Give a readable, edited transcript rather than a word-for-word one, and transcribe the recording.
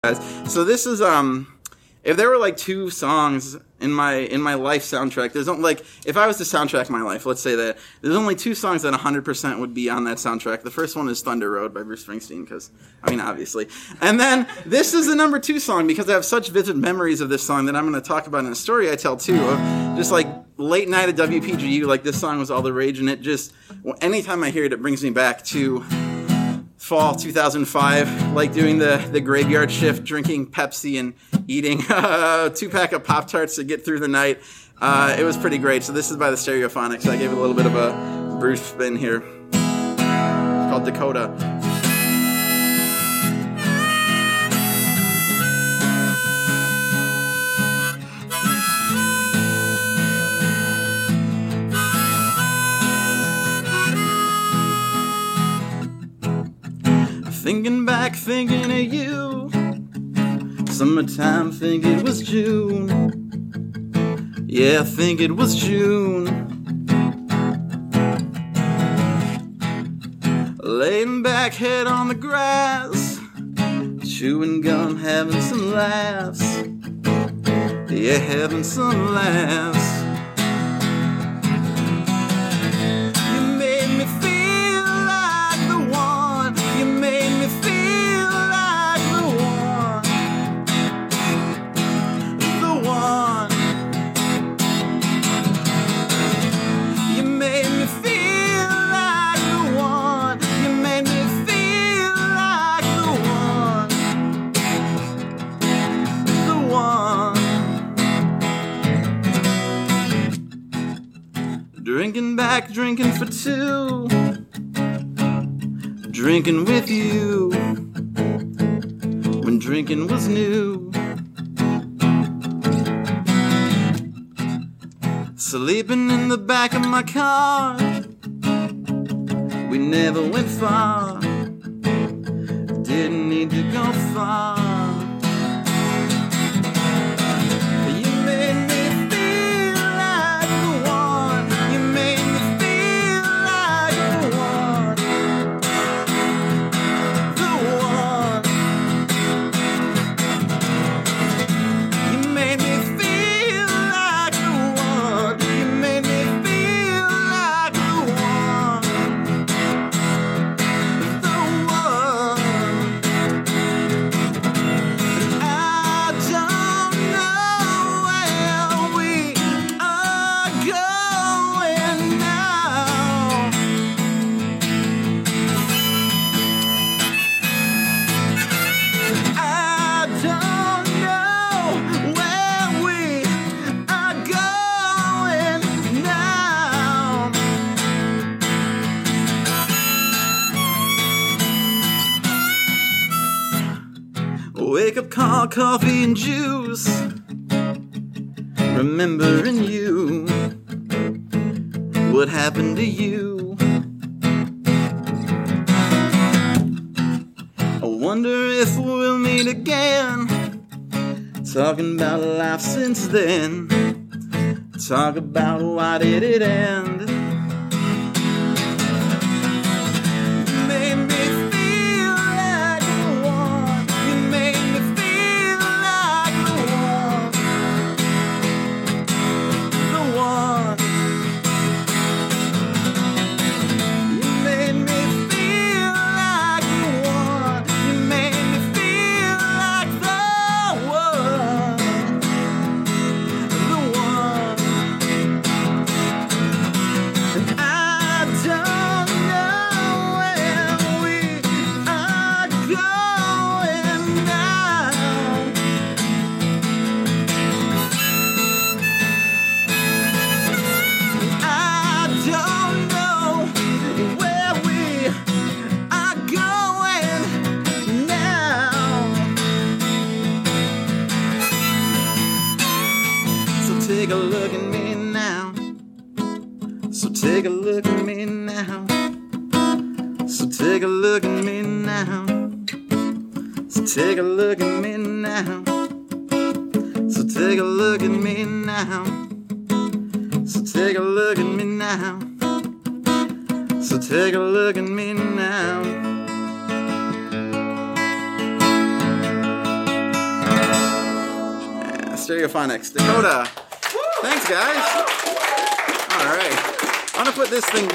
So this is if there were like two songs in my life soundtrack, there's only, like, if I was to soundtrack my life, let's say that there's only two songs that 100% would be on that soundtrack. The first one is Thunder Road by Bruce Springsteen, because, I mean, obviously. And then this is the number two song, because I have such vivid memories of this song that I'm going to talk about in a story I tell too, of just like late night at WPGU, like this song was all the rage, and it just, anytime I hear it, it brings me back to fall 2005, like doing the graveyard shift, drinking Pepsi and eating a 2-pack of Pop-Tarts to get through the night. It was pretty great. So this is by the Stereophonics. I gave it a little bit of a Bruce spin here. It's called Dakota. Thinking back, thinking of you. Summertime, think it was June. Yeah, I think it was June. Laying back, head on the grass, chewing gum, having some laughs. Yeah, having some laughs. Drinking back, drinking for two, drinking with you, when drinking was new. Sleeping in the back of my car, we never went far, didn't need to go far. Wake up, call, coffee and juice, remembering you, what happened to you. I wonder if we'll meet again, talking about life since then, talk about why did it end. Take a look at me now. So take a look at me now. So take a look at me now. So take a look at me now. So take a look at me now. So take a look at me now. So take a look at me now. Stereophonics. Dakota. Thanks, guys. All right. I'm going to put this thing